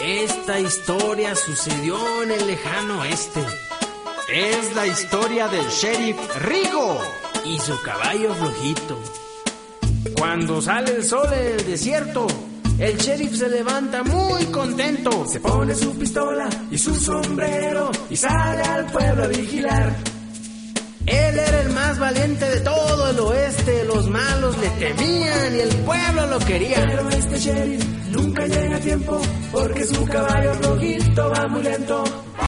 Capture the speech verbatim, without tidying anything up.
Esta historia sucedió en el lejano oeste. Es la historia del sheriff Rigo y su caballo flojito. Cuando sale el sol en el desierto, el sheriff se levanta muy contento. Se pone su pistola y su sombrero y sale al pueblo a vigilar. Él era el más valiente de todo el oeste. Los malos le temían y el pueblo lo quería. Pero este sheriff nunca llega a tiempo porque su caballo flojito va muy lento.